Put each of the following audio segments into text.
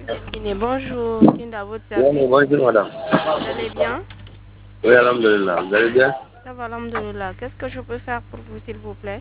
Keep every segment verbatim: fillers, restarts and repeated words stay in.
Guinée, bonjour. Kinda, votre Oui, service. bonjour madame. Vous allez bien? Oui, alhamdulillah. Vous allez bien? Ça va, alhamdulillah. Qu'est-ce que je peux faire pour vous, s'il vous plaît?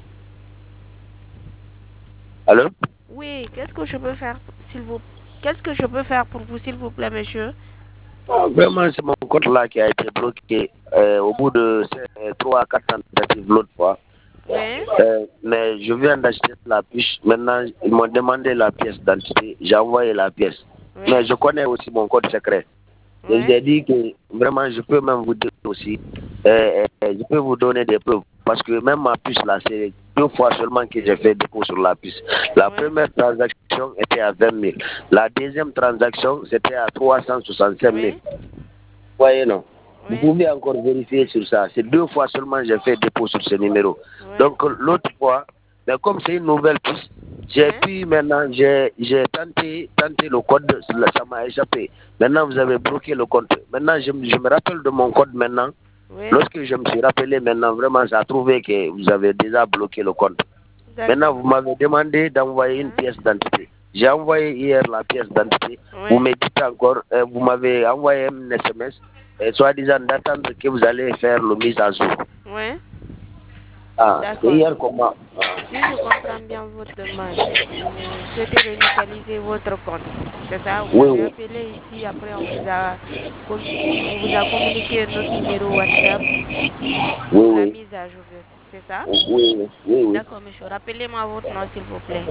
Allô? Oui, qu'est-ce que je peux faire, s'il vous Qu'est-ce que je peux faire pour vous, s'il vous plaît, monsieur? Ah, vraiment, c'est mon compte là qui a été bloqué euh, au bout de trois à quatre tentatives l'autre fois. Oui. Euh, mais je viens d'acheter la puce. Maintenant, ils m'ont demandé la pièce d'identité. J'ai envoyé la pièce. Oui. Mais je connais aussi mon code secret. Et Oui. j'ai dit que vraiment, je peux même vous dire aussi, euh, euh, je peux vous donner des preuves. Parce que même ma puce là, c'est deux fois seulement que j'ai fait dépôt sur la puce. La Oui. première transaction était à vingt mille. La deuxième transaction, c'était à trois cent soixante-cinq mille. Oui. Vous voyez, non? Vous Oui. pouvez encore vérifier sur ça. C'est deux fois seulement que j'ai fait dépôt sur ce numéro. Oui. Donc l'autre fois, mais comme c'est une nouvelle puce, j'ai Oui. pu maintenant, j'ai j'ai tenté, tenté le code, ça m'a échappé. Maintenant, vous avez bloqué le compte. Maintenant, je, je me rappelle de mon code maintenant. Oui. Lorsque je me suis rappelé maintenant, vraiment, ça a trouvé que vous avez déjà bloqué le compte. Maintenant, D'accord. vous m'avez demandé d'envoyer une Oui. pièce d'identité. J'ai envoyé hier la pièce d'identité. Vous Oui. me dites encore, euh, vous m'avez envoyé un S M S, euh, soit-disant d'attendre que vous allez faire le mise à jour. Oui. Ah, c'est D'accord. hier comment? Si je comprends bien votre demande, vous souhaitez réinitialiser votre compte. C'est ça? Vous Oui, avez oui, appelé ici, après on vous a, com- on vous a communiqué notre numéro WhatsApp oui, pour la oui, mise à jour. C'est ça? oui, oui, oui, oui. D'accord, monsieur. Rappelez-moi votre nom, s'il vous plaît.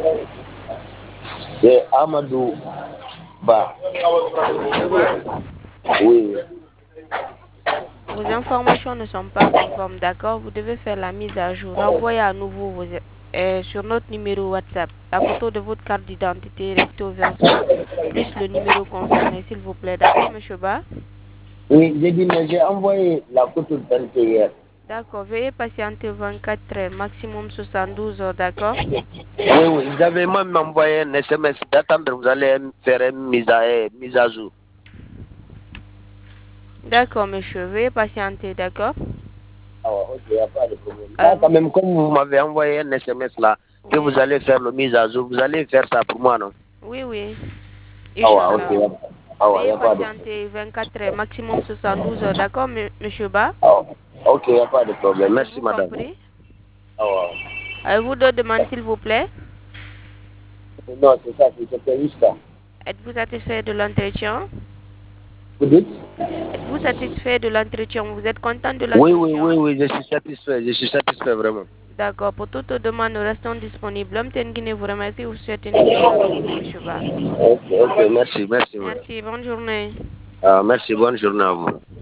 C'est Amadou Ba. Monsieur Ba, Oui, vos informations ne sont pas conformes, d'accord? Vous devez faire la mise à jour. Renvoyez à nouveau vos, euh, sur notre numéro WhatsApp la photo de votre carte d'identité recto verso plus le numéro concerné, s'il vous plaît. D'accord, monsieur Ba? oui, j'ai dit, mais j'ai envoyé la photo d'identité hier. D'accord, veuillez patienter vingt-quatre heures, maximum soixante-douze heures, d'accord? Oui, oui, vous avez même envoyé un S M S d'attendre, vous allez faire une mise à, euh, mise à jour. D'accord, monsieur, veuillez patienter, d'accord? Ah, ouais, ok, il n'y a pas de problème. Euh, Là, quand vous- même, comme vous m'avez envoyé un S M S là, que Oui, vous allez faire le mise à jour, vous allez faire ça pour moi, non? oui, oui, Ah, ouais, ok, Inch'Allah. y a- ah, ouais, il n'y Veuillez a pas de problème. patienter vingt-quatre heures, maximum soixante-douze heures, d'accord, m- monsieur Ba? Ah, ouais. Ok, il n'y a pas de problème. Merci, Avez-vous madame. compris? Ah, ouais. Avez-vous d'autres demandes, s'il vous plaît? Non, c'est ça, c'est c'était juste ça. Êtes-vous satisfait de l'entretien? Vous dites? Êtes-vous satisfait de l'entretien? Vous êtes content de Oui, oui, oui, l'entretien? oui, je suis satisfait, je suis satisfait vraiment. D'accord, pour toute demande, nous restons disponibles. L'homme Guinée vous remercie, vous souhaite une excellente journée, monsieur Ba. Ok, ok, merci, merci, madame. Merci, bonne journée. Ah, merci, bonne journée à vous.